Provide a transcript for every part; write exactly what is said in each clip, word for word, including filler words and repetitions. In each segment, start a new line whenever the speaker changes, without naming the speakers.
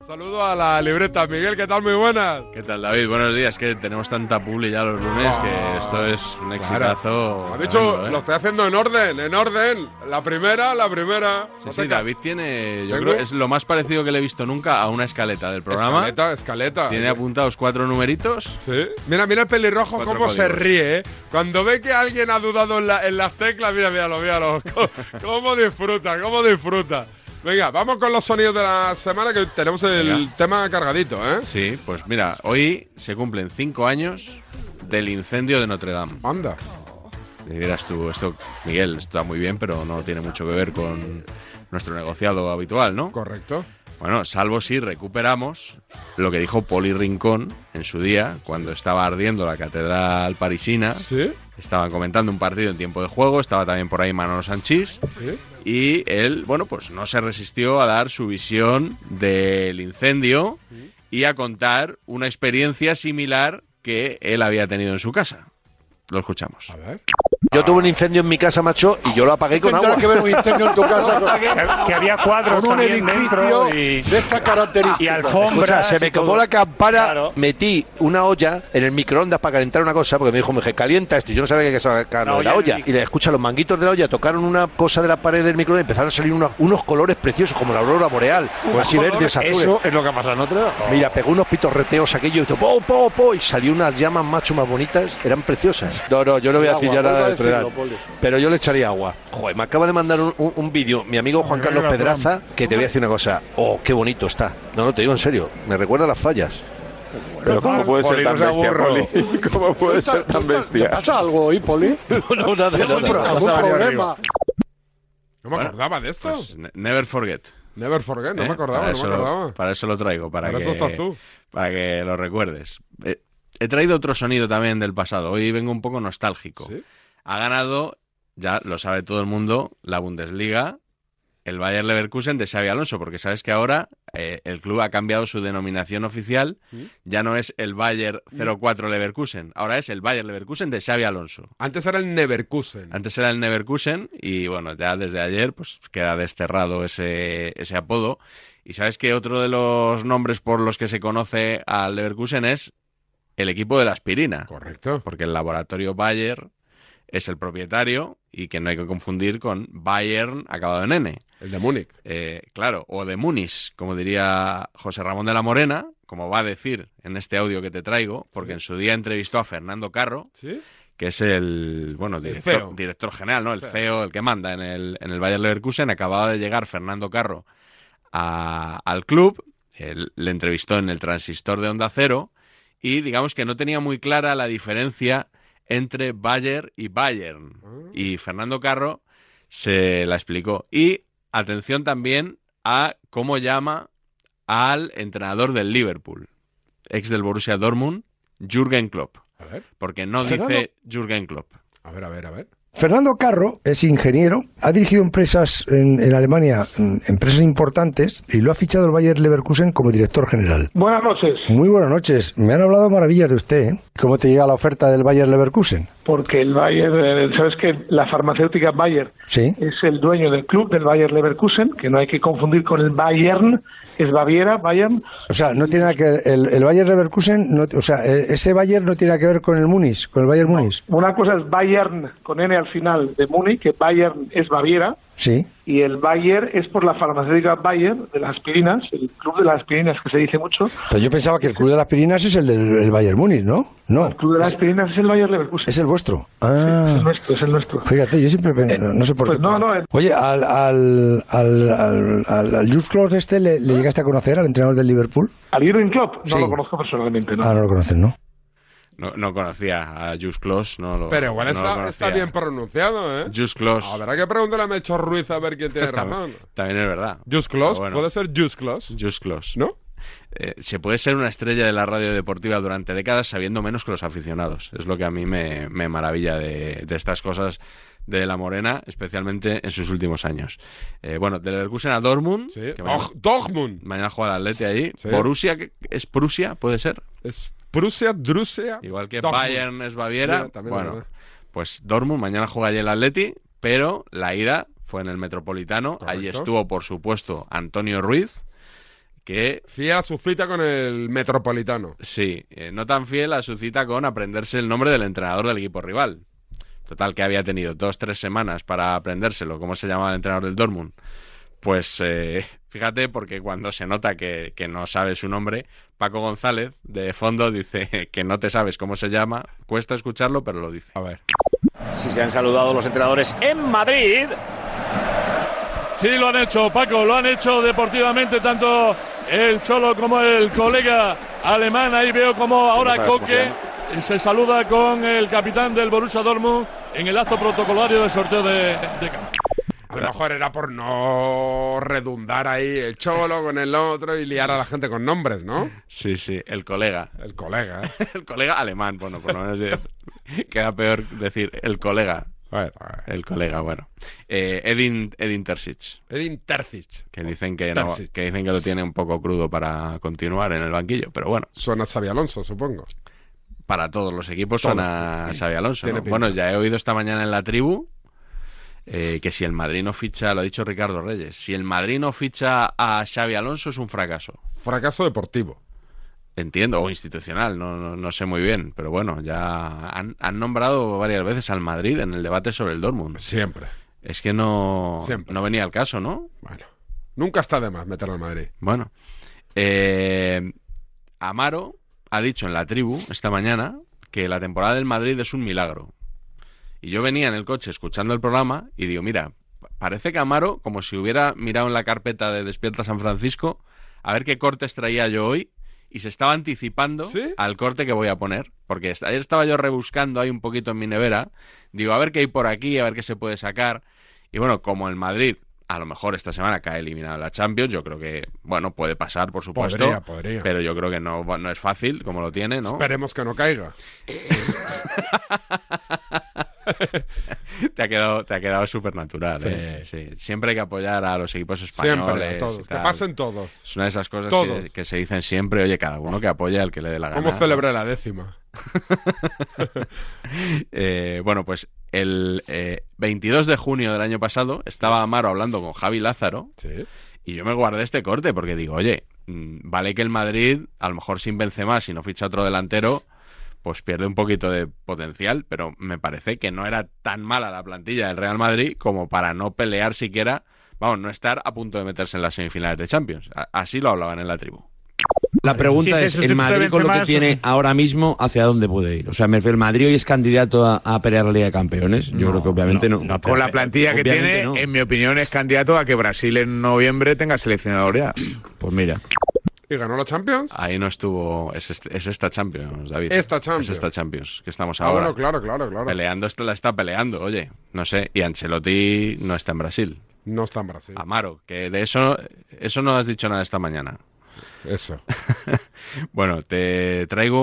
Saludo a la libreta. Miguel, ¿qué tal? Muy buenas.
¿Qué tal, David? Buenos días. Que tenemos tanta publi ya los lunes oh, que esto es un exitazo.
Claro. Has dicho, ¿eh? Lo estoy haciendo en orden, en orden. La primera, la primera.
Sí,
no
sí, David tiene, yo
¿Tengo?
creo, es lo más parecido que le he visto nunca a una escaleta del programa.
Escaleta, escaleta.
Tiene apuntados cuatro numeritos.
Sí. Mira, mira el pelirrojo
Cuatro
cómo
códigos.
se ríe, ¿eh? Cuando ve que alguien ha dudado en, la, en las teclas, mira, míralo, míralo. Cómo, cómo disfruta, cómo disfruta. Venga, vamos con los sonidos de la semana, que tenemos el Venga. tema cargadito, ¿eh?
Sí, pues mira, hoy se cumplen cinco años del incendio de Notre Dame.
Anda.
Y dirás tú, esto, Miguel, esto está muy bien, pero no tiene mucho que ver con nuestro negociado habitual, ¿no?
Correcto.
Bueno, salvo si recuperamos lo que dijo Poli Rincón en su día, cuando estaba ardiendo la catedral parisina.
¿Sí?
Estaban comentando un partido en tiempo de juego, estaba también por ahí Manolo Sanchís.
¿Sí?
Y él, bueno, pues no se resistió a dar su visión del incendio ¿Sí? y a contar una experiencia similar que él había tenido en su casa. Lo escuchamos.
A ver.
Yo tuve un incendio en mi casa, macho, y yo lo apagué con agua.
Tendrá que ver un incendio en tu casa con,
que, que había cuadros
con un
también
edificio
dentro y,
de esta característica.
y alfombras.
O sea, se me
y todo.
quemó la campana,
Claro.
metí una olla en el microondas para calentar una cosa, porque me dijo, me calienta esto, y yo no sabía que sacarlo
La
de la
olla
olla.
en el
Y le escucha los manguitos de la olla, tocaron una cosa de la pared del microondas y empezaron a salir unos, unos colores preciosos, como la aurora boreal, o así verdes, azules.
Eso es lo que pasa en Notre Dame.
Mira, pegó unos pitorreteos aquello y todo, po, po, po, y salió unas llamas macho más bonitas, eran preciosas. No, no, yo no voy a decir ya nada de Notre Dame, pero yo le echaría agua. Joder, me acaba de mandar un, un, un vídeo mi amigo Juan Carlos Pedraza, que te voy a decir una cosa. Oh, qué bonito está. No, no, te digo en serio, me recuerda a las fallas.
Pero ¿cómo puede ser tan bestia, Poli? ¿Cómo puede ser tan
¿Te
bestia?
pasa algo hoy, Poli?
No, nada,
¿Algún
nada.
problema?
No me
Bueno,
acordaba de esto.
Pues ne- never forget.
Never forget, no
¿eh?
me acordaba,
para
no
eso
me acordaba.
Lo, para eso lo traigo, para,
Para
que,
eso estás tú.
para que lo recuerdes. Eh, he traído otro sonido también del pasado. Hoy vengo un poco nostálgico.
¿Sí?
Ha ganado, ya lo sabe todo el mundo, la Bundesliga, el Bayer Leverkusen de Xabi Alonso, porque sabes que ahora eh, el club ha cambiado su denominación oficial,
¿Sí?
ya no es el Bayer cero cuatro Leverkusen, ahora es el Bayer Leverkusen de Xabi Alonso.
Antes era el Neverkusen.
Antes era el Neverkusen y bueno, ya desde ayer pues queda desterrado ese, ese apodo. Y sabes que otro de los nombres por los que se conoce al Leverkusen es el equipo de la aspirina.
Correcto.
Porque el laboratorio Bayer es el propietario y que no hay que confundir con Bayern acabado en N.
El de Múnich.
Eh, claro, o de Múnich, como diría José Ramón de la Morena, como va a decir en este audio que te traigo, porque
Sí.
en su día entrevistó a Fernando Carro,
¿Sí?
que es el bueno director,
C E O.
director general, ¿no? El
C E O.
C E O, el que manda en el, en el Bayer Leverkusen. Acababa de llegar Fernando Carro a- al club, él, le entrevistó en el transistor de Onda Cero y digamos que no tenía muy clara la diferencia entre Bayer y Bayern.
Ah.
Y Fernando Carro se la explicó. Y atención también a cómo llama al entrenador del Liverpool, ex del Borussia Dortmund, Jürgen Klopp.
A ver,
Porque no
Fernando-
dice Jürgen Klopp.
a ver, a ver, a ver.
Fernando Carro es ingeniero, ha dirigido empresas en, en Alemania, mm, empresas importantes, y lo ha fichado el Bayer Leverkusen como director general.
Buenas noches,
Muy buenas noches, me han hablado maravillas de usted, ¿eh? ¿Cómo te llega la oferta del Bayer Leverkusen?
porque el Bayer, eh, sabes que la farmacéutica Bayer
Sí.
es el dueño del club del Bayer Leverkusen, que no hay que confundir con el Bayern, que es Baviera, Bayern.
O sea, no tiene nada que ver, el, el Bayer Leverkusen, no, o sea, e- ese Bayer no tiene nada que ver con el Múnich, con el Bayer Múnich.
Una cosa es Bayern con N al final de Múnich, que Bayern es Baviera,
Sí.
y el Bayer es por la farmacéutica Bayer de las aspirinas, el club de las aspirinas que se dice mucho.
Pero yo pensaba que el club de las aspirinas es el del el Bayer Múnich, ¿no? No,
El club de las aspirinas es el Bayer Leverkusen.
es el vuestro.
Es
Ah,
el nuestro, es el nuestro.
fíjate, yo siempre pen- no sé por
Pues
qué.
no, no, el-
Oye, al al al al, al, al Just Close este le, le llegaste a conocer al entrenador del Liverpool.
¿Al Jürgen Klopp? No
Sí.
lo conozco personalmente, ¿no?
Ah, no lo conoces, ¿no?
No, no conocía a Just Close, no lo
Pero igual
no lo
está,
conocía.
está bien pronunciado, ¿eh?
Just Close.
Habrá que preguntarle a Melchor Ruiz a ver quién tiene razón.
También, también es verdad.
Just Close,
Pero bueno,
puede ser Just Close,
Just Close.
¿no?
Eh, se puede ser una estrella de la radio deportiva durante décadas sabiendo menos que los aficionados. Es lo que a mí me, me maravilla de, de estas cosas de la Morena, especialmente en sus últimos años. Eh, bueno, del Leverkusen a Dortmund,
Sí.
que mañana,
Dog- Dortmund.
mañana juega el Atleti allí.
Sí.
Borussia, que ¿es Prusia? ¿Puede ser?
Es Prusia, Drusia.
Igual que
Dortmund.
Bayern es Baviera.
Mira, también
bueno,
es verdad.
pues Dortmund mañana juega allí el Atleti, pero la ida fue en el Metropolitano. Allí
Correcto.
estuvo, por supuesto, Antonio Ruiz, que...
Fiel a su cita con el Metropolitano.
Sí, eh, no tan fiel a su cita con aprenderse el nombre del entrenador del equipo rival. Total, que había tenido dos, tres semanas para aprendérselo, cómo se llamaba el entrenador del Dortmund. Pues eh, fíjate, porque cuando se nota que, que no sabe su nombre, Paco González, de fondo, dice que no te sabes cómo se llama. Cuesta escucharlo, pero lo dice.
A ver.
Si se han saludado los entrenadores en Madrid.
Sí, lo han hecho, Paco, lo han hecho deportivamente, tanto el Cholo como el colega alemán. Ahí veo como ahora Coque se saluda con el capitán del Borussia Dortmund en el acto protocolario del sorteo de, de campo.
A lo mejor era por no redundar ahí el Cholo con el otro y liar a la gente con nombres, ¿no?
Sí, sí, el colega.
El colega, ¿eh?
El colega alemán, bueno, por lo menos queda peor decir el colega.
Bueno, bueno.
El colega, bueno. Eh, Edin, Edin Terzic.
Edin Terzic.
Que dicen que, no, que dicen que lo tiene un poco crudo para continuar en el banquillo, pero bueno.
Suena Xabi Alonso, supongo.
Para todos los equipos todos. Suena Xabi Alonso, ¿no?
Bueno,
ya he oído esta mañana en la tribu eh, que si el Madrid no ficha, lo ha dicho Ricardo Reyes, si el Madrid no ficha a Xabi Alonso es un fracaso.
Fracaso deportivo.
Entiendo, o institucional, no, no, no sé muy bien, pero bueno, ya han, han nombrado varias veces al Madrid en el debate sobre el Dortmund.
Siempre.
Es que no,
Siempre.
no venía al caso, ¿no?
Bueno, nunca está de más meter al Madrid.
Bueno, eh, Amaro ha dicho en la tribu esta mañana que la temporada del Madrid es un milagro. Y yo venía en el coche escuchando el programa y digo, mira, parece que Amaro, como si hubiera mirado en la carpeta de Despierta San Francisco, a ver qué cortes traía yo hoy, y se estaba anticipando
¿Sí?
al corte que voy a poner, porque ayer estaba yo rebuscando ahí un poquito en mi nevera, digo, a ver qué hay por aquí, a ver qué se puede sacar, y bueno, como el Madrid a lo mejor esta semana cae eliminado de la Champions, yo creo que, bueno, puede pasar, por supuesto,
podría, podría.
pero yo creo que no, no es fácil, como lo tiene, ¿no?
Esperemos que no caiga.
te ha quedado, te ha quedado súper natural,
sí.
¿eh? Sí. Siempre hay que apoyar a los equipos españoles.
Siempre, a todos, que pasen todos.
Es una de esas cosas que, que se dicen siempre, oye, cada uno que apoye al que le dé la gana.
¿Cómo celebré la décima?
eh, bueno, pues el eh, veintidós de junio del año pasado estaba Amaro hablando con Javi Lázaro,
¿sí?
Y yo me guardé este corte porque digo, oye, vale que el Madrid, a lo mejor sin Benzema, si no ficha otro delantero, pues pierde un poquito de potencial, pero me parece que no era tan mala la plantilla del Real Madrid como para no pelear siquiera, vamos, no estar a punto de meterse en las semifinales de Champions. Así lo hablaban en la tribu.
La pregunta sí, es, ¿el Madrid con lo que tiene eso, ahora mismo, hacia dónde puede ir? O sea, el Madrid hoy es candidato a, a pelear la Liga de Campeones. Yo no, creo que obviamente no. no.
no con la plantilla que tiene, no. En mi opinión, es candidato a que Brasil en noviembre tenga seleccionador ya.
Pues mira.
¿Y ganó la Champions?
Ahí no estuvo... Es, este, es esta Champions, David.
Esta Champions.
Es esta Champions, que estamos
ah,
ahora.
Bueno, claro, claro, claro.
Peleando, esto la está peleando, oye. No sé, y Ancelotti no está en Brasil.
No está en Brasil.
Amaro, que de eso, eso no has dicho nada esta mañana.
Eso.
Bueno, te traigo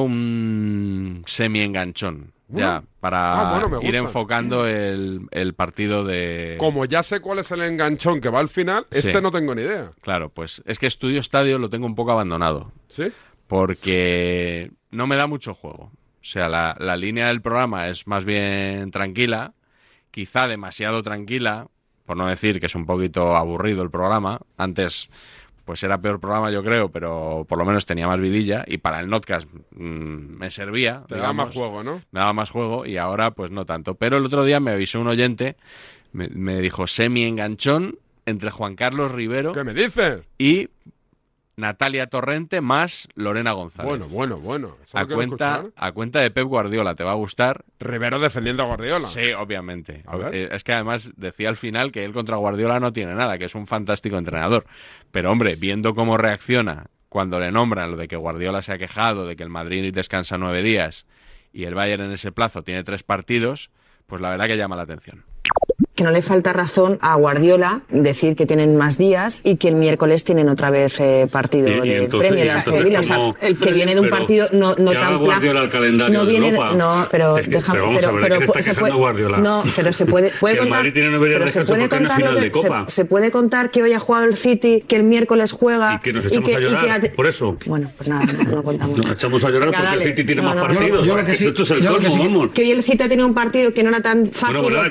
un semi-enganchón. Bueno, ya, para
ah, bueno,
ir enfocando el, el partido de...
Como ya sé cuál es el enganchón que va al final, este sí. No tengo ni idea.
Claro, pues es que Estudio Estadio lo tengo un poco abandonado.
¿Sí?
Porque no me da mucho juego. O sea, la, la línea del programa es más bien tranquila, quizá demasiado tranquila, por no decir que es un poquito aburrido el programa. Antes... pues era peor programa, yo creo, pero por lo menos tenía más vidilla, y para el Notcast mmm, me servía.
Te daba más juego, ¿no?
Me daba más juego, y ahora pues no tanto. Pero el otro día me avisó un oyente, me, me dijo semi-enganchón entre Juan Carlos Rivero...
¿Qué me dices?
Y Natalia Torrente más Lorena González.
Bueno, bueno, bueno. ¿Eso
a,
lo
cuenta, a cuenta de Pep Guardiola, te va a gustar.
Rivero defendiendo a Guardiola.
Sí, obviamente. Es que además decía al final que él contra Guardiola no tiene nada, que es un fantástico entrenador. Pero hombre, viendo cómo reacciona cuando le nombran lo de que Guardiola se ha quejado, de que el Madrid descansa nueve días y el Bayern en ese plazo tiene tres partidos, pues la verdad que llama la atención.
Que no le falta razón a Guardiola decir que tienen más días y que el miércoles tienen otra vez eh, partido
y,
de
y entonces,
Premier.
y entonces,
o sea,
como,
el que viene de un partido no, no
que
tan
Guardiola al calendario
no viene,
de Europa.
No, pero
es que,
déjame,
pero,
pero,
a ver,
pero
¿qué está
se puede,
Guardiola?
No, pero se puede, puede
que
contar.
El Madrid tiene nueve días de descanso porque no final de Copa.
Se, se puede contar que hoy ha jugado el City, que el miércoles juega
y que nos echamos
y que,
a llorar.
Y que,
por eso.
Bueno, pues nada, no, no contamos.
Nos echamos a llorar porque el City tiene
no,
más
no,
partidos.
Yo, yo que sí,
esto es el colmo, vamos.
Que hoy el City ha tenido un partido que no era tan fácil.
Bueno, verdad, que un gol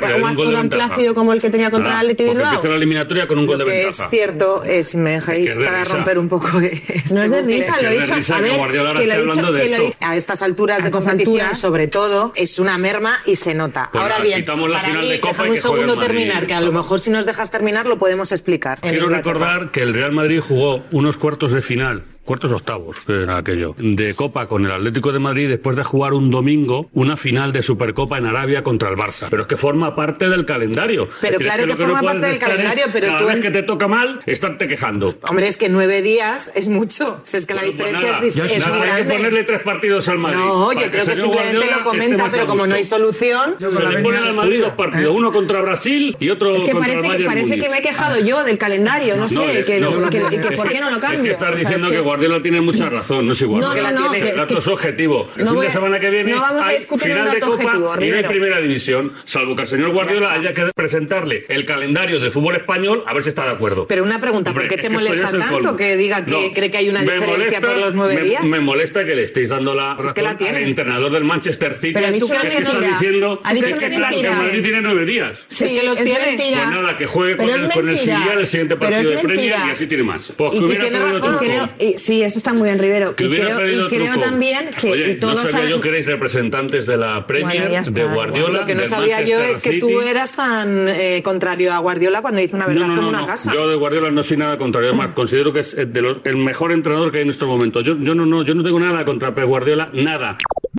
marcó tan plácido como el que tenía contra el Athletic Bilbao.
Empieza la eliminatoria con un gol de ventaja.
Lo que es cierto, eh, si me dejáis para romper un poco... No es de risa, lo he dicho. A ver, que lo he dicho, que lo a estas alturas de competición, sobre todo, es una merma y se nota. Ahora bien, para mí, déjame un segundo terminar, que a lo mejor si nos dejas terminar lo podemos explicar.
Quiero recordar que el Real Madrid jugó unos cuartos de final, cuartos octavos, que era aquello, de Copa con el Atlético de Madrid después de jugar un domingo una final de Supercopa en Arabia contra el Barça. Pero es que forma parte del calendario.
Pero
es decir,
claro
es
que,
que,
que forma no parte del calendario, pero
cada
tú...
vez en... que te toca mal, estarte quejando.
Hombre, es que nueve días es mucho. Si es que bueno, la diferencia pues nada, es, es
nada,
muy grande.
Hay que ponerle tres partidos al Madrid.
No, yo creo que simplemente lo comenta, pero como no hay solución...
Se le ponen al Madrid dos partidos, uno contra Brasil y otro
es que
contra
parece,
el Bayern
que, parece que me he quejado yo del calendario, no sé, que por qué no lo cambio.
Es que estás diciendo que Guardiola tiene mucha razón, no es igual.
No, no, no,
el dato es objetivo. El
no
fin
voy,
de semana que viene
no
hay final de Copa objetivo, y no hay primera división, salvo que al señor Guardiola haya que presentarle el calendario del fútbol español a ver si está de acuerdo.
Pero una pregunta, Hombre, ¿por qué te molesta tanto colmo. que diga que no, cree que hay una diferencia molesta, por los nueve
me,
días?
Me molesta que le estéis dando la razón
es que la
al entrenador del Manchester City.
Pero ha dicho
que,
que
estás diciendo
ha dicho
es que, claro, que el Madrid tiene nueve días.
Sí, es que los tiene.
Pues nada, que juegue con el, con el Sevilla el siguiente partido de Premier y así tiene más. Pues que hubiera perdido truco.
Sí, eso está muy bien, Rivero.
Que hubiera perdido truco.
Creo también que
Oye,
todos
no sabía
saben...
yo que erais representantes de la Premier, bueno, de Guardiola.
Lo que no
del
sabía
Manchester
yo es que
City.
tú eras tan eh, contrario a Guardiola cuando hizo una verdad
no, no,
como
no,
una
no.
casa.
Yo de Guardiola no soy nada contrario. Además, considero que es de los, el mejor entrenador que hay en estos momentos. Yo, yo no, no, yo no tengo nada contra Pep Guardiola, nada.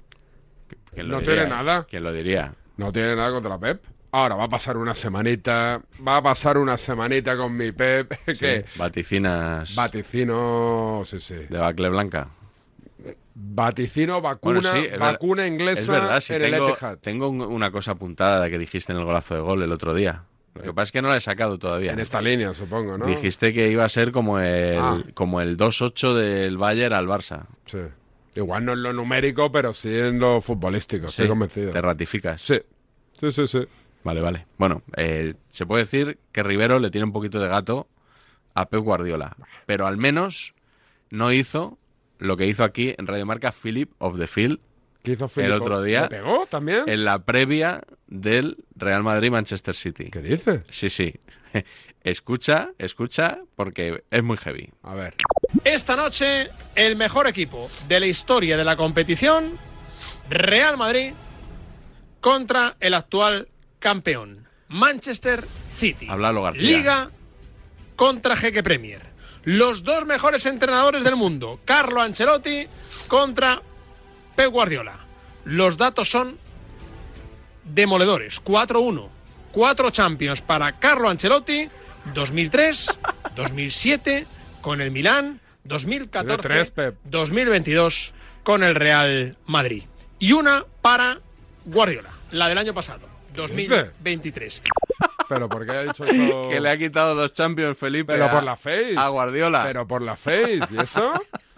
No diría? tiene nada.
¿Quién lo diría?
No tiene nada contra Pep. Ahora va a pasar una semanita, va a pasar una semanita con mi Pep.
Sí,
que
vaticinas.
Vaticino, sí, sí.
De Bacle Blanca.
Vaticino, vacuna,
bueno, sí,
vacuna ver, inglesa
es verdad, sí,
en
tengo,
el Etihad.
Tengo una cosa apuntada que dijiste en el golazo de gol el otro día. Lo que pasa es que no la he sacado todavía.
En esta línea, supongo, ¿no?
Dijiste que iba a ser como el,
ah.
como el dos ocho del Bayern al Barça.
Sí. Igual no en lo numérico, pero sí en lo futbolístico,
sí,
estoy convencido.
¿Te ratificas?
Sí, sí, sí, sí.
Vale, vale. Bueno, eh, se puede decir que Rivero le tiene un poquito de gato a Pep Guardiola, pero al menos no hizo lo que hizo aquí en Radio Marca Philip of the Field.
¿Qué hizo Philip?
El otro día.
¿Le pegó también?
En la previa del Real Madrid-Manchester City.
¿Qué dices?
Sí, sí. Escucha, escucha, porque es muy heavy.
A ver.
Esta noche, el mejor equipo de la historia de la competición, Real Madrid, contra el actual campeón, Manchester City.
Háblalo, García.
Liga contra Jeque Premier. Los dos mejores entrenadores del mundo, Carlo Ancelotti contra Pep Guardiola. Los datos son demoledores. cuatro uno. Cuatro Champions para Carlo Ancelotti. dos mil tres, dos mil siete con el Milán. dos mil catorce, dos mil veintidós con el Real Madrid. Y una para Guardiola, la del año pasado, dos mil veintitrés.
¿Pero por qué ha dicho eso?
Que le ha quitado dos Champions, Felipe.
Pero
a,
por la face.
A Guardiola.
Pero por la face. ¿Y eso?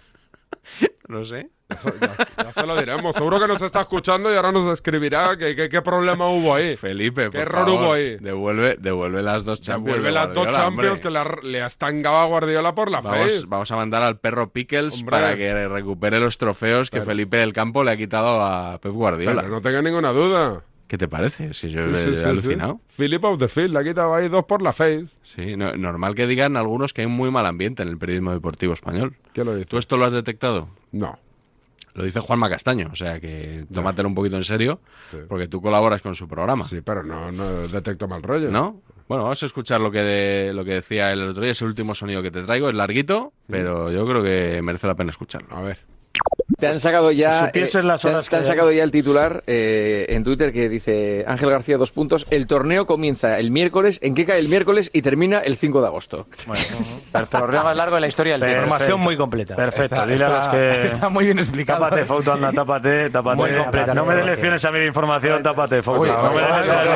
No sé.
Eso, ya, ya se lo diremos. Seguro que nos está escuchando y ahora nos escribirá qué que, que problema hubo ahí.
Felipe,
qué error hubo ahí.
Devuelve, devuelve las dos Champions.
Devuelve las dos Champions que la, le ha estangado a Guardiola por la
vamos,
face.
Vamos a mandar al perro Pickles
hombre,
para que recupere los trofeos que pero, Felipe del Campo le ha quitado a Pep Guardiola.
Pero no tenga ninguna duda.
¿Qué te parece? Si yo
sí,
le
sí,
he
sí,
alucinado.
Sí. Philip of the Field, le ha quitado ahí dos por la face.
Sí, no, normal que digan algunos que hay un muy mal ambiente en el periodismo deportivo español.
¿Qué lo dice?
¿Tú esto lo has detectado?
No.
Lo dice Juanma Castaño, o sea que tómatelo un poquito en serio, sí. Porque tú colaboras con su programa.
Sí, pero no, no detecto mal rollo.
¿No? Bueno, vamos a escuchar lo que de, lo que decía el otro día, es el último sonido que te traigo, es larguito, sí. Pero yo creo que merece la pena escucharlo.
A ver.
Te han sacado ya,
si eh, las horas
te, te han sacado ya el titular eh, en Twitter que dice Ángel García dos puntos. El torneo comienza el miércoles. ¿En qué cae el miércoles y termina el cinco de agosto?
Bueno, el torneo más largo de la historia del
información muy completa. Perfecto. Está, dile a los que
está muy bien explicado.
Tápate, foto, anda, tápate, tápate. Muy completa, no me des lecciones a mí de información, tápate, foto. No me des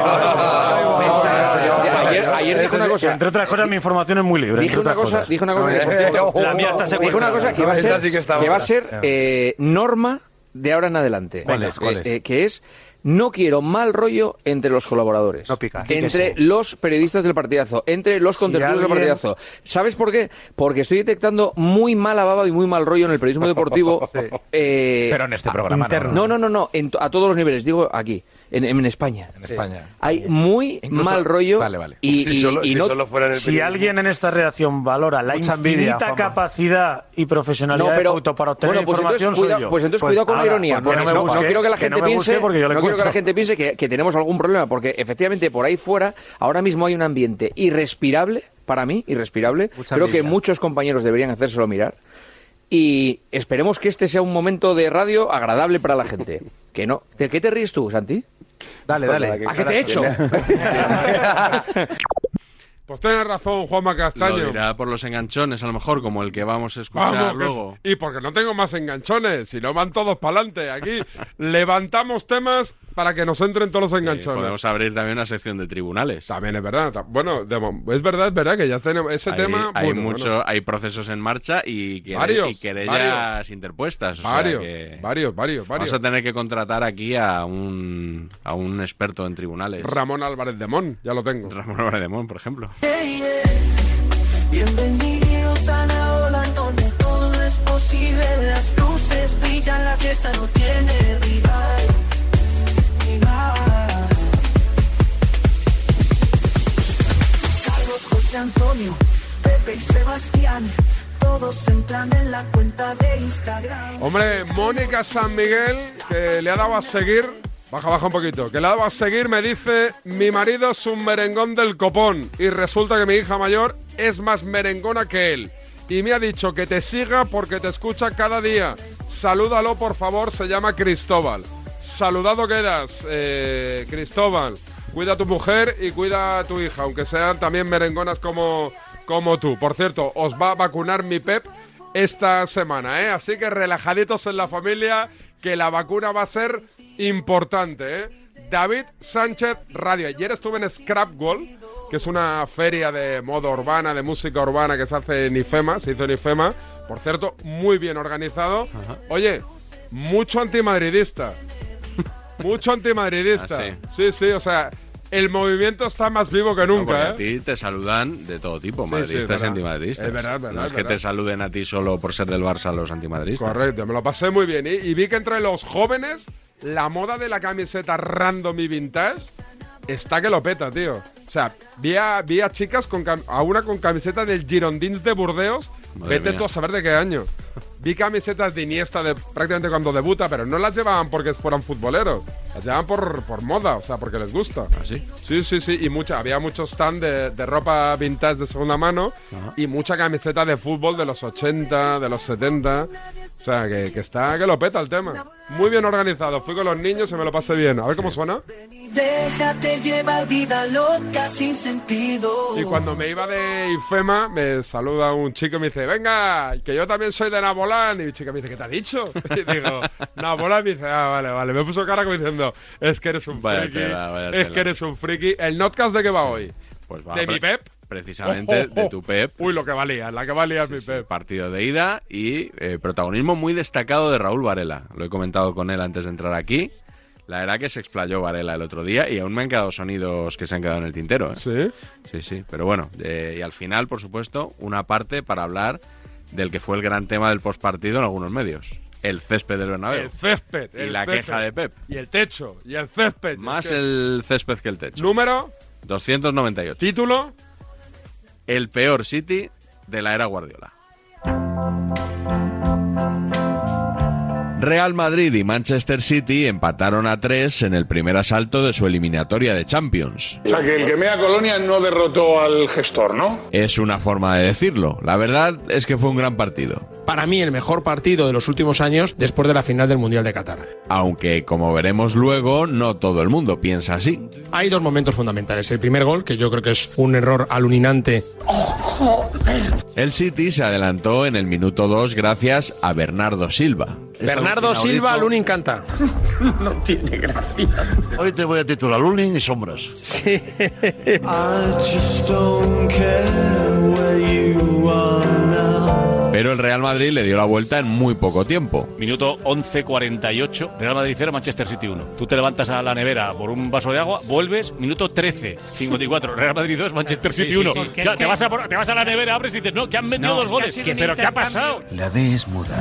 Ayer, ayer dijo una cosa.
Entre otras cosas, mi información es muy libre.
Dije una cosa, dijo una cosa que por cierto,
la mía está
dijo una cosa que va a ser, que va a ser eh, norma de ahora en adelante.
¿Cuál es? ¿Cuál es?
Eh, eh, que es No quiero mal rollo entre los colaboradores,
no pica,
entre los periodistas del partidazo, entre los
Si
contertulios
alguien...
del partidazo. ¿Sabes por qué? Porque estoy detectando muy mala baba y muy mal rollo en el periodismo deportivo. sí. eh,
Pero en este programa
interno. no. No, no, no, en, a todos los niveles, digo aquí, en, en España.
En sí. España.
Hay muy
Incluso...
mal rollo.
Vale, vale.
Y,
si
y,
solo,
y
si
no...
solo fuera en si alguien en esta redacción valora la Mucha infinita envidia, capacidad y profesionalidad no, pero, de Fouto para obtener
bueno, pues
información,
entonces, cuida,
soy yo.
Pues entonces
pues
cuidado con
ahora,
la ironía.
Porque no, me busque,
no quiero que la gente
que no
piense,
porque yo le
no quiero que la gente piense que, que tenemos algún problema, porque efectivamente por ahí fuera ahora mismo hay un ambiente irrespirable, para mí, irrespirable. Mucha Creo envidia. Que muchos compañeros deberían hacérselo mirar. Y esperemos que este sea un momento de radio agradable para la gente. Que no. ¿De qué te ríes tú, Santi?
Dale, dale.
¿A qué te he hecho?
Pues tienes razón, Juanma Castaño.
Lo dirá por los enganchones, a lo mejor, como el que vamos a escuchar vamos, luego.
Es... Y porque no tengo más enganchones, si no van todos para adelante. Aquí levantamos temas para que nos entren todos los enganchones.
Sí, podemos abrir también una sección de tribunales.
También es verdad. Bueno, de, es verdad, es verdad que ya tenemos ese
hay,
tema.
Hay
bueno,
mucho,
bueno.
hay procesos en marcha y, quere,
varios,
y querellas
varios.
interpuestas. O
varios,
sea que
varios, varios, varios.
Vamos a tener que contratar aquí a un, a un experto en tribunales.
Ramón Álvarez de Mon, ya lo tengo.
Ramón Álvarez de Mon, por ejemplo.
Hey, yeah. Bienvenidos a la ola donde todo es posible. Las luces brillan, la fiesta no tiene rival. rival. Carlos, José Antonio, Pepe y Sebastián, todos entran en la cuenta de Instagram.
Hombre, Mónica San Miguel, que le ha dado a seguir. Baja, baja un poquito. Que le ha dado a seguir, me dice, mi marido es un merengón del copón y resulta que mi hija mayor es más merengona que él. Y me ha dicho que te siga porque te escucha cada día. Salúdalo, por favor, se llama Cristóbal. Saludado quedas, eh, Cristóbal. Cuida a tu mujer y cuida a tu hija, aunque sean también merengonas como, como tú. Por cierto, os va a vacunar mi Pep esta semana, ¿eh? Así que relajaditos en la familia, que la vacuna va a ser importante, ¿eh? David Sánchez Radio. Ayer estuve en Scrap World, que es una feria de moda urbana, de música urbana que se hace en IFEMA, se hizo en IFEMA. Por cierto, muy bien organizado. Ajá. Oye, mucho antimadridista. mucho antimadridista.
¿Ah, sí?
sí, sí, o sea, el movimiento está más vivo que nunca,
no,
¿eh?
A ti te saludan de todo tipo,
sí,
madridistas
sí,
y antimadridistas.
Es verdad, es verdad.
No es,
es
que
verdad.
te saluden a ti solo por ser del Barça los antimadridistas.
Correcto, me lo pasé muy bien. Y, y vi que entre los jóvenes, la moda de la camiseta random y vintage está que lo peta, tío. O sea, vi a, vi a chicas con cam- a una con camiseta del Girondins de Burdeos.
Madre
Vete
mía.
tú a saber de qué año. Vi camisetas de Iniesta de prácticamente cuando debuta, pero no las llevaban porque fueran futboleros. Las llevaban por, por moda, o sea, porque les gusta.
¿Ah, sí?
Sí, sí, sí. Y mucha, había muchos stand de, de ropa vintage de segunda mano. Ajá. Y mucha camiseta de fútbol de los ochenta, de los setenta. O sea, que, que está que lo peta el tema. Muy bien organizado. Fui con los niños y me lo pasé bien. A ver cómo suena.
Déjate llevar, vida loca sin sentido.
Y cuando me iba de IFEMA, me saluda un chico y me dice, venga, que yo también soy de Nabolán. Y mi chica me dice, ¿qué te ha dicho? Y digo, Nabolán. Y me dice, ah, vale, vale. Me puso cara como diciendo, es que eres un
vaya
friki.
Tela, vaya
es
tela.
que eres un friki. ¿El notcast de qué va hoy?
Pues va
¿De mi Pep?
Precisamente
Oh, oh, oh.
de tu Pep.
Uy, lo que valía, la que valía es
Sí,
mi
sí,
Pep.
partido de ida y eh, protagonismo muy destacado de Raúl Varela. Lo he comentado con él antes de entrar aquí. La verdad que se explayó Varela el otro día y aún me han quedado sonidos que se han quedado en el tintero, ¿eh?
¿Sí?
Sí, sí. Pero bueno, eh, y al final, por supuesto, una parte para hablar del que fue el gran tema del postpartido en algunos medios. El césped del Bernabéu.
El césped.
Y
el
la
césped.
queja de Pep.
Y el techo. Y el césped.
Más
Es que...
el césped que el techo.
Número.
doscientos noventa y ocho.
Título.
El peor City de la era Guardiola. Real Madrid y Manchester City empataron a tres en el primer asalto de su eliminatoria de Champions.
O sea que el que mea Colonia no derrotó al gestor, ¿no?
Es una forma de decirlo. La verdad es que fue un gran partido.
Para mí el mejor partido de los últimos años después de la final del Mundial de Qatar.
Aunque, como veremos luego, no todo el mundo piensa así.
Hay dos momentos fundamentales. El primer gol, que yo creo que es un error alucinante.
El City se adelantó en el minuto dos gracias a Bernardo Silva.
Bernardo Silva, Lunin canta.
No tiene gracia. Hoy te voy a titular Lunin y sombras.
Sí.
I just don't care where you are now.
Pero el Real Madrid le dio la vuelta en muy poco tiempo.
Minuto once cuarenta y ocho, Real Madrid cero, Manchester City uno. Tú te levantas a la nevera por un vaso de agua, vuelves, minuto trece cincuenta y cuatro, Real Madrid dos, Manchester City uno. Sí, sí, sí. Ya, te, vas a, te vas a la nevera, abres y dices, no, que han metido no, dos goles. ¿Pero intercambio. Qué ha pasado?
La D es muda.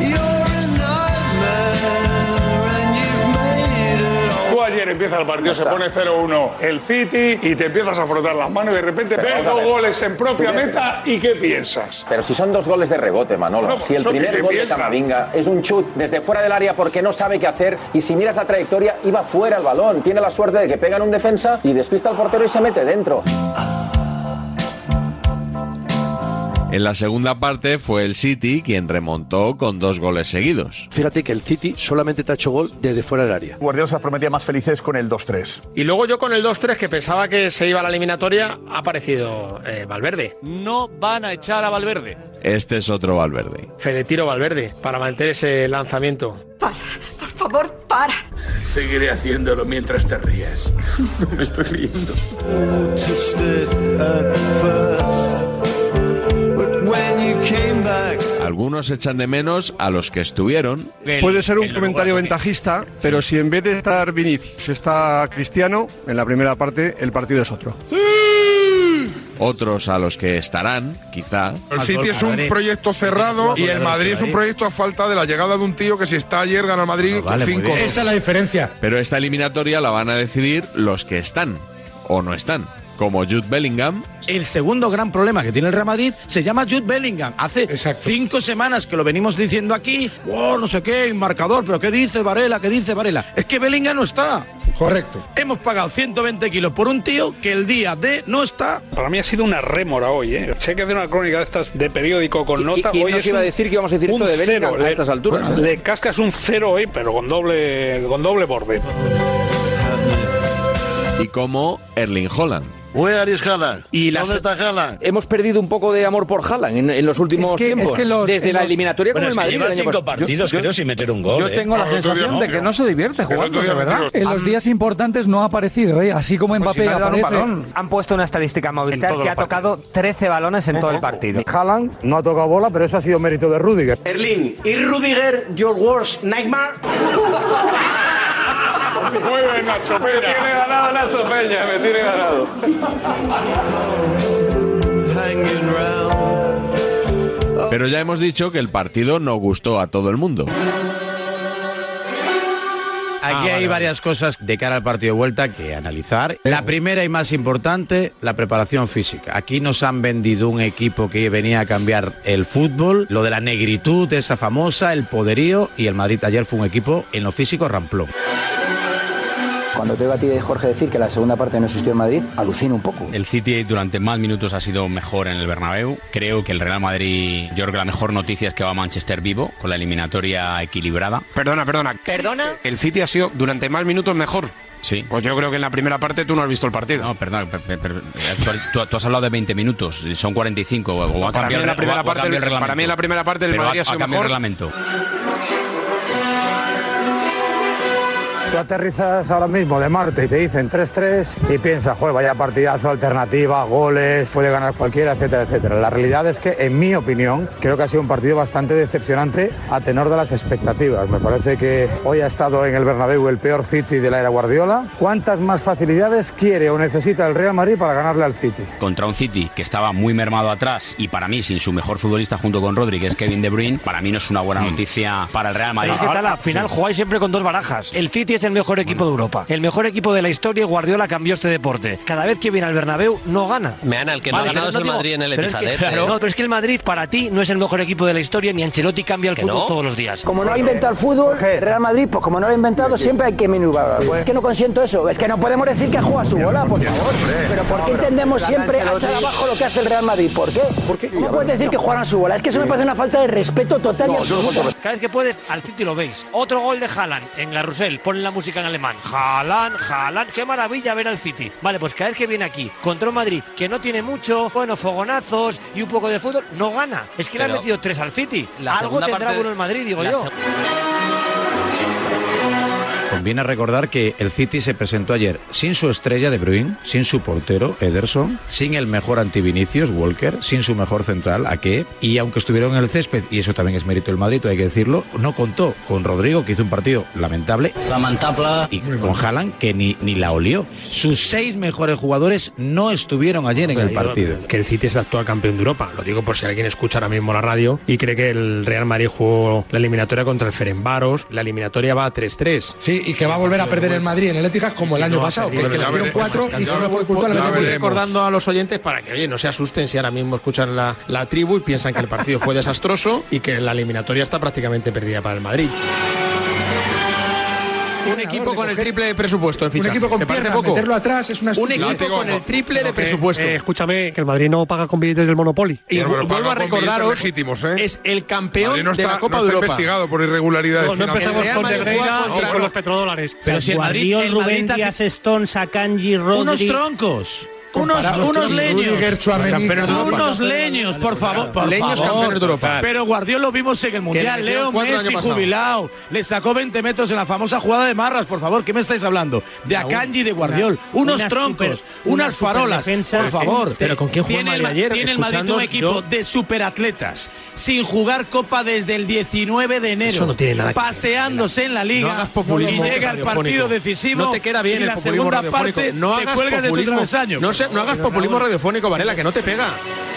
Tú ayer empieza el partido, se pone cero uno el City y te empiezas a frotar las manos y de repente ves dos goles en propia meta y ¿qué piensas?
Pero si son dos goles de rebote, Manolo. No, si el primer gol de Camavinga es un chut desde fuera del área porque no sabe qué hacer y si miras la trayectoria iba fuera el balón. Tiene la suerte de que pega en un defensa y despista al portero y se mete dentro.
En la segunda parte fue el City quien remontó con dos goles seguidos.
Fíjate que el City solamente te ha hecho gol desde fuera del área.
Guardiola se prometía más felices con el dos tres.
Y luego yo con el dos tres, que pensaba que se iba a la eliminatoria, ha aparecido eh, Valverde.
No van a echar a Valverde.
Este es otro Valverde.
Fede Tiro Valverde, para mantener ese lanzamiento.
Para, por favor, para.
Seguiré haciéndolo mientras te ríes. No me estoy riendo.
Algunos echan de menos a los que estuvieron.
Puede ser un comentario ventajista, pero si en vez de estar Vinicius está Cristiano, en la primera parte el partido es otro.
¡Sí! Otros a los que estarán, quizá.
El City es un proyecto cerrado y el Madrid es un proyecto a falta de la llegada de un tío que si está ayer gana el Madrid
no, vale,
cinco.
Esa es la diferencia.
Pero esta eliminatoria la van a decidir los que están o no están. Como Jude Bellingham.
El segundo gran problema que tiene el Real Madrid se llama Jude Bellingham. Hace Exacto. cinco semanas que lo venimos diciendo aquí. Oh, no sé qué, marcador, pero ¿qué dice Varela? ¿Qué dice Varela? Es que Bellingham no está.
Correcto.
Hemos pagado ciento veinte kilos por un tío que el día de no está.
Para mí ha sido una rémora hoy, ¿eh? Sé que hacer una crónica de estas de periódico con nota.
¿Quién
hoy
nos iba a decir que íbamos a decir esto de Bellingham a estas alturas?
Le, le cascas un cero hoy, pero con doble, con doble borde.
Y como Erling Haaland.
Where is Haaland?
Y
¿Dónde está Haaland?
Hemos perdido un poco de amor por Haaland en, en los últimos
es que,
tiempos.
Es que los,
Desde la los, eliminatoria
bueno,
con el Madrid.
Lleva cinco partidos, yo, creo, sin meter un gol.
Yo
eh.
tengo la sensación de que no se divierte jugando, de verdad.
En los días importantes no ha aparecido, ¿eh? Así como Mbappé pues si aparece.
Han puesto una estadística en Movistar que ha tocado trece balones en todo el partido.
Haaland no ha tocado bola, pero eso ha sido mérito de Rüdiger.
Erling, ¿is Rüdiger your worst nightmare?
Muy bien, Nacho Peña. Me tiene ganado Nacho Peña, me tiene ganado.
Pero ya hemos dicho que el partido no gustó a todo el mundo.
Aquí ah, hay vale, varias vale. cosas de cara al partido de vuelta que analizar. La primera y más importante, la preparación física. Aquí nos han vendido un equipo que venía a cambiar el fútbol, lo de la negritud, esa famosa, el poderío, y el Madrid ayer fue un equipo en lo físico ramplón.
Cuando te oigo a ti, Jorge, decir que la segunda parte no existió en Madrid, alucino un poco.
El City durante más minutos ha sido mejor en el Bernabéu. Creo que el Real Madrid, yo creo que la mejor noticia es que va a Manchester vivo, con la eliminatoria equilibrada.
Perdona, perdona.
¿Perdona?
El City ha sido durante más minutos mejor.
Sí.
Pues yo creo que en la primera parte tú no has visto el partido.
No, perdón, per, per, per, tú, tú has hablado de veinte minutos, son cuarenta y cinco. O ha
para, mí en la primera parte, el, el para mí en la primera parte el Madrid ha, ha sido mejor.
El reglamento.
Tú aterrizas ahora mismo de Marte y te dicen tres tres y piensas, joder, vaya partidazo, alternativa, goles, puede ganar cualquiera, etcétera, etcétera. La realidad es que, en mi opinión, creo que ha sido un partido bastante decepcionante a tenor de las expectativas. Me parece que hoy ha estado en el Bernabéu el peor City de la era Guardiola. ¿Cuántas más facilidades quiere o necesita el Real Madrid para ganarle al City?
Contra un City que estaba muy mermado atrás y para mí sin su mejor futbolista junto con Rodri, que es Kevin De Bruyne, para mí no es una buena noticia para el Real Madrid.
¿Qué tal? Al final jugáis siempre con dos barajas. El City es el mejor equipo de Europa, el mejor equipo de la historia, y Guardiola cambió este deporte. Cada vez que viene al Bernabéu no gana.
Me gana, el que vale, no ha ganado es el digo, Madrid en el Etihad. Es que,
claro, no, pero es que el Madrid para ti no es el mejor equipo de la historia, ni Ancelotti cambia el fútbol no? todos los días.
Como no ha inventado el fútbol, el Real Madrid, pues como no lo ha inventado, siempre hay que minubar. Es que no consiento eso, es que no podemos decir que juega su bola, por favor. Pero ¿por qué entendemos siempre a echar abajo lo que hace el Real Madrid? ¿Por qué? ¿Por qué? ¿Cómo puedes decir que juegan su bola? Es que eso me parece una falta de respeto total y absoluta.
Cada vez que puedes, al City lo veis. Otro gol de Haaland en la Rusell, ponen la música en alemán. Haaland, Haaland, qué maravilla ver al City. Vale, pues cada vez que viene aquí contra un Madrid que no tiene mucho, bueno, fogonazos y un poco de fútbol, no gana. Es que Pero le han metido tres al City. Algo tendrá bueno el Madrid, digo yo. Conviene recordar que el City se presentó ayer sin su estrella De Bruyne, sin su portero Ederson, sin el mejor anti-Vinicius Walker, sin su mejor central Ake, y aunque estuvieron en el césped, y eso también es mérito del Madrid, hay que decirlo, no contó con Rodrigo, que hizo un partido lamentable, lamentable, y con Haaland, que ni, ni la olió. Sus seis mejores jugadores no estuvieron ayer en el partido.
Que el City es el actual campeón de Europa, lo digo por si alguien escucha ahora mismo la radio y cree que el Real Madrid jugó la eliminatoria contra el Ferencváros, la eliminatoria va a tres tres.
Sí, y que va a volver a perder el Madrid en el Etihad como el año no, pasado, que, que le dieron cuatro y se lo fue culpa la
Estoy recordando a los oyentes para que, oye, no se asusten si ahora mismo escuchan la, la tribu y piensan que el partido fue desastroso y que la eliminatoria está prácticamente perdida para el Madrid. Un equipo con el triple de presupuesto de fichaje.
Un equipo con piernas, poco? Meterlo atrás es una
Un equipo con el triple de presupuesto.
Eh, escúchame, que el Madrid no paga con billetes del Monopoly.
Y bueno, vuelvo a recordaros, legítimos, ¿eh? Es el campeón no está, de la Copa
no
de Europa.
investigado por irregularidades
no, no empezamos con Negreira y con los petrodólares.
Pero si el Madrid, el Rubén
Madrid
Díaz, Stones, Akanji, Rodri...
Unos troncos. Unos, unos leños, unos leños, por favor, por
leños
favor.
Campeones de Europa.
Pero Guardiola lo vimos en el Mundial. Leo Messi jubilado, le sacó veinte metros en la famosa jugada de Marras, por favor, ¿qué me estáis hablando? De Akanji y de Guardiola, unos una troncos, super, unas una farolas, por favor.
Pero ¿con quién jugó
el,
ayer?
Tiene el Madrid un equipo yo... de superatletas, sin jugar Copa desde el diecinueve de enero.
Eso no tiene nada que
paseándose en la Liga,
no
y llega el partido decisivo.
No te queda bien el populismo radiofónico. No hagas populismo. No, se, no hagas populismo radiofónico, Varela, que no te pega.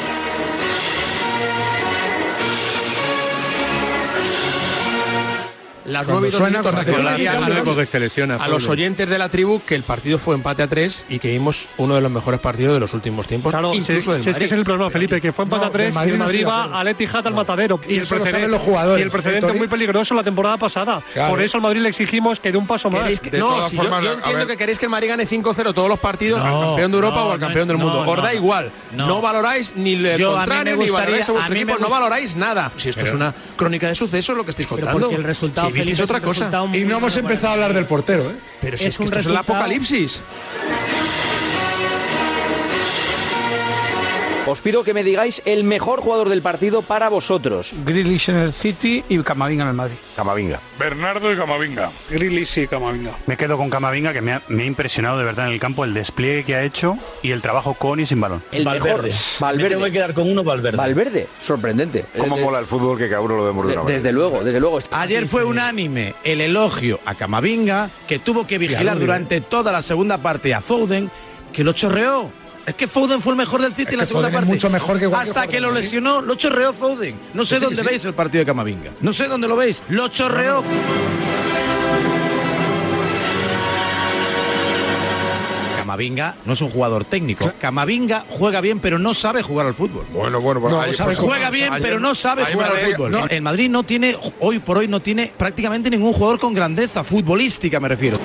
Las nueve y dos minutos
porque se lesiona
a los oyentes de la tribu que el partido fue empate a tres y que vimos uno de los mejores partidos de los últimos tiempos.
Claro,
incluso
si,
del
si es que es el problema, Felipe, que fue empate no, a tres y el Madrid no va al Etihad al matadero.
Y, y, el precedente, los jugadores,
y el precedente es muy peligroso la temporada pasada. Claro. Por eso al Madrid le exigimos que dé un paso más.
Que, no, si formas, yo, yo entiendo que queréis que el Madrid gane cinco cero todos los partidos, no, al campeón de Europa no, o al campeón no, del mundo. Os da igual. No valoráis ni el contrario, ni valoráis a vuestro equipo, no valoráis nada. Si esto es una crónica de sucesos lo que estáis contando.
El resultado
es otra cosa.
Y no hemos empezado a hablar del portero, ¿eh?
Pero si es, es que esto es el apocalipsis.
Os pido que me digáis el mejor jugador del partido para vosotros.
Grealish en el City y Camavinga en el Madrid.
Camavinga.
Bernardo y Camavinga.
Grealish y Camavinga.
Me quedo con Camavinga, que me ha, me ha impresionado de verdad en el campo el despliegue que ha hecho y el trabajo con y sin balón.
El Valverde. Mejor. Valverde. Me tengo que quedar con uno, Valverde. Valverde, sorprendente.
Cómo mola el fútbol que cada uno lo vemos de una manera.
Desde luego, desde luego.
Ayer fue unánime el elogio a Camavinga, que tuvo que vigilar durante toda la segunda parte a Foden, que lo chorreó. Es que Foden fue el mejor del City en la segunda parte.
Mucho mejor que
Hasta que lo lesionó, lo chorreó Foden. No sé sí, dónde sí. veis el partido de Camavinga. No sé dónde lo veis. Lo chorreó. No, no. Camavinga no es un jugador técnico. Camavinga juega bien, pero no sabe jugar al fútbol.
Bueno, bueno, bueno.
No, ahí, sabe pues, juega bien, ayer, pero no sabe jugar al fútbol. No. El Madrid no tiene, hoy por hoy, no tiene prácticamente ningún jugador con grandeza futbolística, me refiero.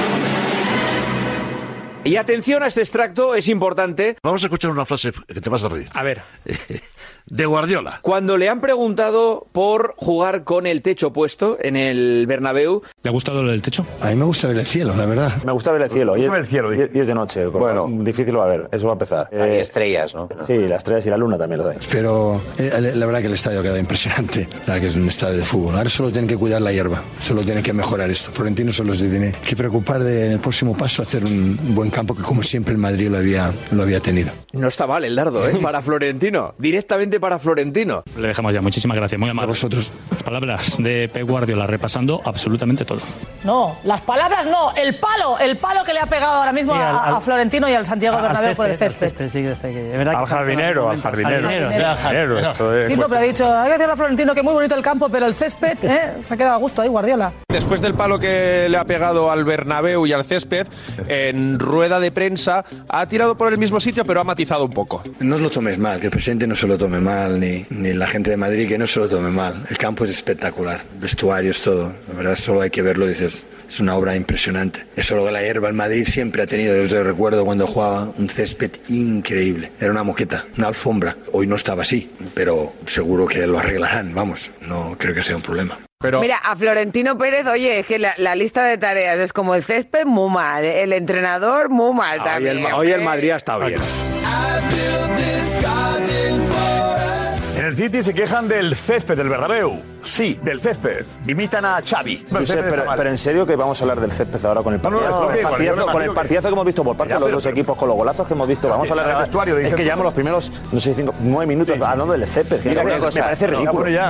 Y atención a este extracto, es importante.
Vamos a escuchar una frase que te vas a reír.
A ver.
De Guardiola.
Cuando le han preguntado por jugar con el techo puesto en el Bernabéu.
¿Le ha gustado lo del techo?
A mí me gusta ver el cielo, la verdad.
Me gusta ver el cielo. Y es,
ver el cielo,
y es de noche. Bueno, difícil lo va a ver. Eso va a empezar.
Hay eh, estrellas, ¿no?
Sí, las estrellas y la luna también lo hay.
Pero eh, la verdad que el estadio ha quedado impresionante. La verdad que es un estadio de fútbol. Ahora solo tienen que cuidar la hierba. Solo tienen que mejorar esto. Florentino solo se tiene que preocupar de en el próximo paso hacer un buen campo que como siempre el Madrid lo había, lo había tenido.
No está mal el dardo, ¿eh? Para Florentino. Directamente para Florentino.
Le dejamos ya. Muchísimas gracias. Muy amable.
A vosotros.
Las palabras de Pep Guardiola repasando absolutamente todo.
No, las palabras no. El palo. El palo que le ha pegado ahora mismo sí, al, a, a Florentino y al Santiago al Bernabéu césped, por el césped. césped sí, este, que de verdad
al,
que
jardinero, al jardinero. Al jardinero. Al jardinero.
Sí, sí, no, pero ha dicho, hay que decirle a Florentino que muy bonito el campo, pero el césped ¿eh? se ha quedado a gusto ahí, Guardiola.
Después del palo que le ha pegado al Bernabéu y al césped, en rueda de prensa ha tirado por el mismo sitio, pero ha matizado un poco.
No os lo tomes mal, que el presidente no se lo tome mal, ni, ni la gente de Madrid que no se lo tome mal. El campo es espectacular, vestuarios, todo. La verdad, solo hay que verlo, dices, es una obra impresionante. Es solo que la hierba, el Madrid siempre ha tenido, yo recuerdo cuando jugaba, un césped increíble. Era una moqueta, una alfombra. Hoy no estaba así, pero seguro que lo arreglarán, vamos, no creo que sea un problema.
Pero... Mira, a Florentino Pérez, oye, es que la, la lista de tareas es como el césped, muy mal, el entrenador, muy mal también.
Hoy el, hoy el Madrid ha estado bien.
En
el City se quejan del césped del Bernabéu. Sí, del césped. Imitan a Xavi.
No sé, pero, pero en serio que vamos a hablar del césped ahora con el partidazo, no, no, es que, el partidazo, con el partidazo que hemos visto por parte ya, de los dos equipos, con los golazos que hemos visto. Vamos a hablar del vestuario. Es que llevamos los primeros, no sé, cinco, nueve minutos sí, sí, hablando sí. del césped. Mira, me, me parece ridículo. Ya.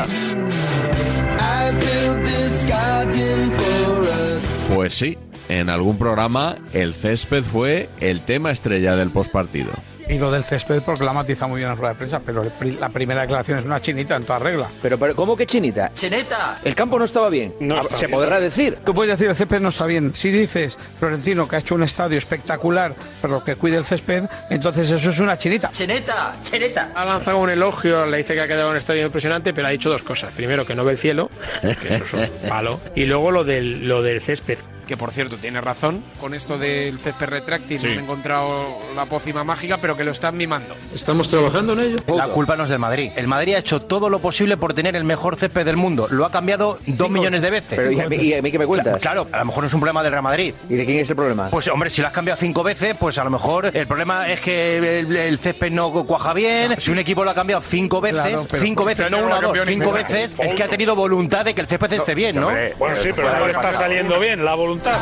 Pues sí, en algún programa el césped fue el tema estrella del postpartido.
Y lo del césped porque la matiza muy bien en rueda de prensa, pero la primera declaración es una chinita en toda regla.
Pero, pero ¿cómo que chinita?
¡Chineta!
El campo no estaba bien. No está Se bien. podrá decir.
Tú puedes decir el césped no está bien. Si dices Florentino que ha hecho un estadio espectacular, pero que cuide el césped, entonces eso es una chinita.
¡Chineta! ¡Chineta!
Ha lanzado un elogio, le dice que ha quedado un estadio impresionante, pero ha dicho dos cosas. Primero, que no ve el cielo, que eso es un palo. Y luego lo del, lo del césped.
Que por cierto tiene razón con esto del césped retráctil, sí. No han encontrado la pócima mágica, pero que lo están mimando.
Estamos trabajando en ello.
La culpa no es del Madrid. El Madrid ha hecho todo lo posible por tener el mejor césped del mundo. Lo ha cambiado dos millones de veces.
Pero ¿y a, mí, ¿y a mí qué me cuentas?
Claro, a lo mejor no es un problema del Real Madrid.
¿Y de quién es el problema?
Pues hombre, si lo has cambiado cinco veces, pues a lo mejor el problema es que el, el césped no cuaja bien. Si un equipo lo ha cambiado cinco veces, claro, pero, cinco pero, veces, no una, dos, cinco veces, es que ha tenido voluntad de que el césped esté bien, ¿no?
Bueno, sí, pero no le está saliendo bien la voluntad.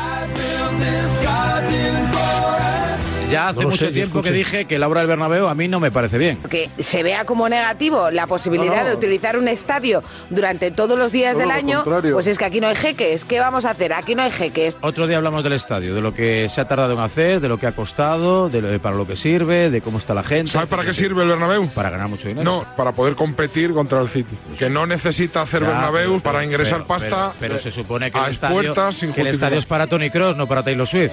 Ya hace no mucho sé, tiempo que dije que la obra del Bernabéu a mí no me parece bien.
Que se vea como negativo la posibilidad no, no. de utilizar un estadio durante todos los días no, del año, pues es que aquí no hay jeques. ¿Qué vamos a hacer? Aquí no hay jeques.
Otro día hablamos del estadio, de lo que se ha tardado en hacer, de lo que ha costado, de lo, para lo que sirve, de cómo está la gente.
¿Sabes para qué sirve el Bernabéu?
Para ganar mucho dinero.
No, para poder competir contra el City. Que no necesita hacer ya, Bernabéu pero, para ingresar
pero,
pasta.
Pero, pero se supone que,
a
el estadio,
puertas,
que el estadio es para Toni Kroos, no para Taylor Swift.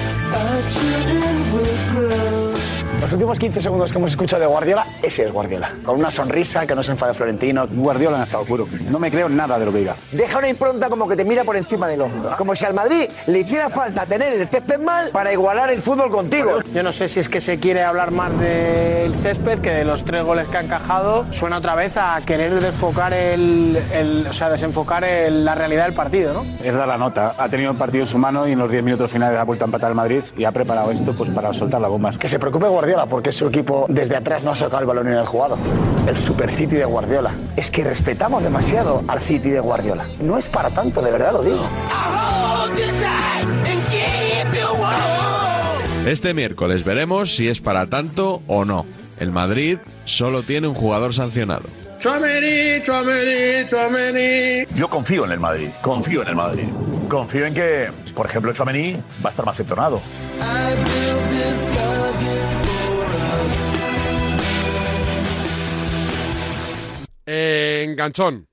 Los últimos quince segundos que hemos escuchado de Guardiola, ese es Guardiola. Con una sonrisa, que no se enfade Florentino. Guardiola en estado puro. No me creo nada de lo que diga. Deja una impronta como que te mira por encima del hombro. Como si al Madrid le hiciera falta tener el césped mal para igualar el fútbol contigo.
Yo no sé si es que se quiere hablar más del césped que de los tres goles que ha encajado. Suena otra vez a querer desfocar el, el o sea, desenfocar el, la realidad del partido, ¿no?
Es dar la nota. Ha tenido el partido en su mano y en los diez minutos finales ha vuelto a empatar el Madrid y ha preparado esto pues para soltar las bombas.
Que se preocupe Guardiola porque su equipo desde atrás no ha sacado el balón en el jugado. El Super City de Guardiola. Es que respetamos demasiado al City de Guardiola. No es para tanto, de verdad lo digo.
Este miércoles veremos si es para tanto o no. El Madrid solo tiene un jugador sancionado.
Tchouaméni, Tchouaméni, Tchouaméni.
Yo confío en el Madrid, confío en el Madrid. Confío en que, por ejemplo, Tchouaméni va a estar más entonado.
Eh, enganchón.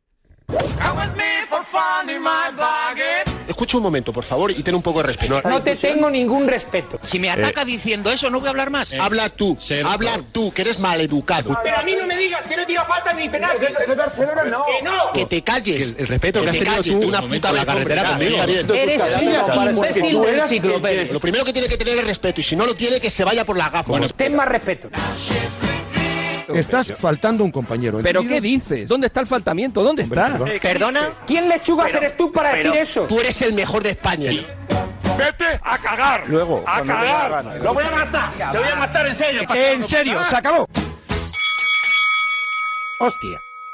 Escucha un momento, por favor, y ten un poco de respeto.
No te tengo ningún respeto.
Si me ataca eh. diciendo eso, no voy a hablar más.
Eh. Habla tú, Ser habla por... tú, que eres maleducado.
Pero a mí no me digas que no tira falta ni penal. De, de, de Barcelona no. Que no.
Que te calles.
Que el, el respeto que, que has tenido calles, tú, una puta la carretera conmigo.
Eres un imbécil del enciclopedia.
Lo primero que tiene que tener es respeto, y si no lo tiene, que se vaya por las gafas.
Bueno, ten más respeto.
Estás faltando un compañero.
¿Pero qué dices? ¿Dónde está el faltamiento? ¿Dónde Hombre, está?
Perdón. ¿Perdona? ¿Quién lechugas eres tú para decir eso?
Tú eres el mejor de España.
Vete a cagar.
Luego.
A cagar.
Lo voy a matar. Te voy a matar en serio.
En serio, se acabó.
Hostia.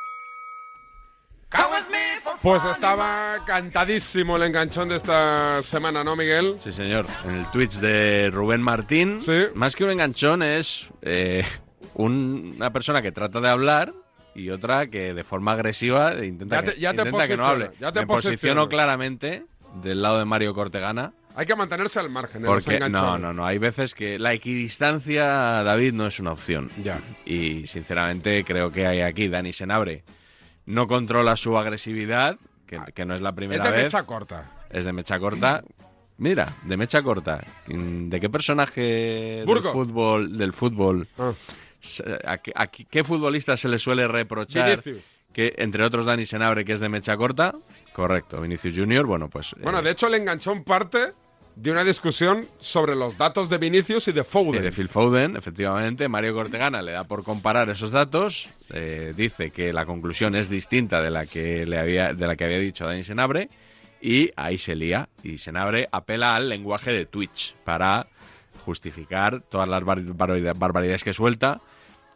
Pues estaba cantadísimo el enganchón de esta semana, ¿no, Miguel?
Sí, señor. En el Twitch de Rubén Martín,
sí.
Más que un enganchón es... Eh, Un, una persona que trata de hablar y otra que de forma agresiva intenta,
ya te, ya
que,
te
intenta que no hable.
Ya te
Me posiciono claramente del lado de Mario Cortegana.
Hay que mantenerse al margen.
Porque no, no, no. Hay veces que la equidistancia, David, no es una opción.
Ya.
Y sinceramente creo que hay aquí Dani Senabre no controla su agresividad, que, que no es la primera vez.
Es de mecha corta.
Es de mecha corta. Mira, de mecha corta. ¿De qué personaje
Burgos.
del fútbol, del fútbol
ah.
¿A qué, a qué futbolista se le suele reprochar
Vinicius.
Que, entre otros, Dani Senabre, que es de mecha corta? Correcto, Vinicius Junior, bueno, pues...
Bueno,
eh,
de hecho, el enganchón parte de una discusión sobre los datos de Vinicius y de Foden.
Y de Phil Foden, efectivamente. Mario Cortegana le da por comparar esos datos, eh, dice que la conclusión es distinta de la que le había, de la que había dicho Dani Senabre, y ahí se lía. Y Senabre apela al lenguaje de Twitch para justificar todas las bar- bar- barbaridades que suelta.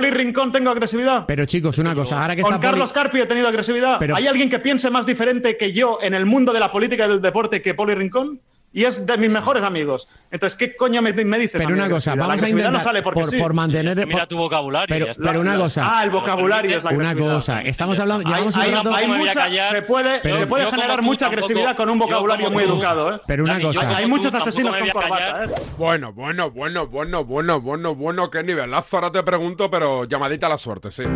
Poli Rincón tengo agresividad?
Pero chicos, una cosa, ahora que
¿Con
está
Carlos
Poli...
Carpio he tenido agresividad?
Pero-
¿Hay alguien que piense más diferente que yo en el mundo de la política y del deporte que Poli Rincón? Y es de mis mejores amigos. Entonces, ¿qué coño me, me dices?
Pero
a mí
una
de
cosa,
agresividad? La
vamos a
agresividad
intentar
no sale porque
por,
sí.
por mantener...
Mira
por-
tu vocabulario.
Pero,
ya está.
pero una cosa...
Ah, el vocabulario es la
Una
agresividad.
cosa, estamos hablando...
Hay,
Llevamos un
hay-
rato...
hay
me voy a
mucha,
callar.
se puede,
Pero-
se puede
yo como
generar
tú
mucha
tampoco-
agresividad con un
yo
vocabulario
como
muy
tú-
educado, ¿eh?
Pero una
Dani, yo
cosa...
como
Hay
tú
muchos
tampoco
asesinos
me
con
voy a callar.
corbata, ¿eh?
Bueno, bueno, bueno, bueno, bueno, bueno, bueno, qué nivelazo. Ahora te pregunto, pero llamadita a la suerte, sí.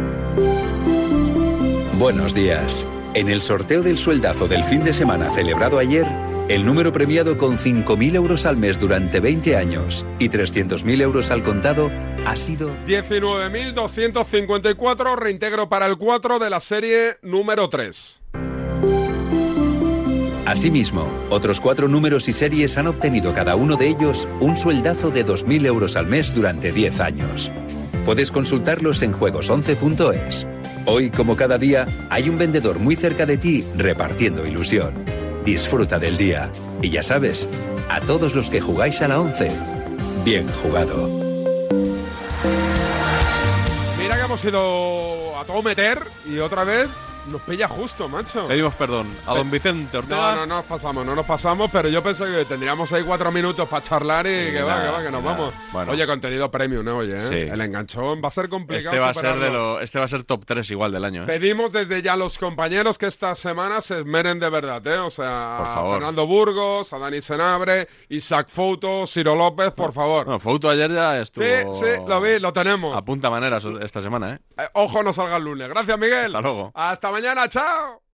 Buenos días. En el sorteo del sueldazo del fin de semana celebrado ayer, el número premiado con cinco mil euros al mes durante veinte años y trescientos mil euros al contado ha sido...
diecinueve mil doscientos cincuenta y cuatro, reintegro para el cuatro de la serie número tres.
Asimismo, otros cuatro números y series han obtenido cada uno de ellos un sueldazo de dos mil euros al mes durante diez años. Puedes consultarlos en juegos once punto es. Hoy, como cada día, hay un vendedor muy cerca de ti repartiendo ilusión. Disfruta del día. Y ya sabes, a todos los que jugáis a la once, bien jugado.
Mira que hemos ido a todo meter y otra vez nos pilla justo, macho.
Pedimos perdón a don Vicente Ortega.
No, no, no nos pasamos, no nos pasamos, pero yo pensé que tendríamos ahí cuatro minutos para charlar y
Sí,
que
nada,
va, que va, que nos
nada.
vamos.
Bueno.
Oye, contenido premium, ¿eh? Oye, ¿eh?
Sí.
El enganchón va a ser complicado.
Este va a ser
superarlo.
de lo, este va a ser top tres igual del año, ¿eh?
Pedimos desde ya a los compañeros que esta semana se esmeren de verdad, ¿eh? O sea,
Por
a
favor.
Fernando Burgos, a Dani Senabre, Isaac Fouto, Ciro López, por favor.
Bueno, Fouto ayer ya estuvo...
Sí, sí, lo vi, lo tenemos.
A punta manera esta semana, ¿eh?
Eh, ojo, no salga el lunes. Gracias, Miguel.
Hasta luego.
Hasta mañana, chao.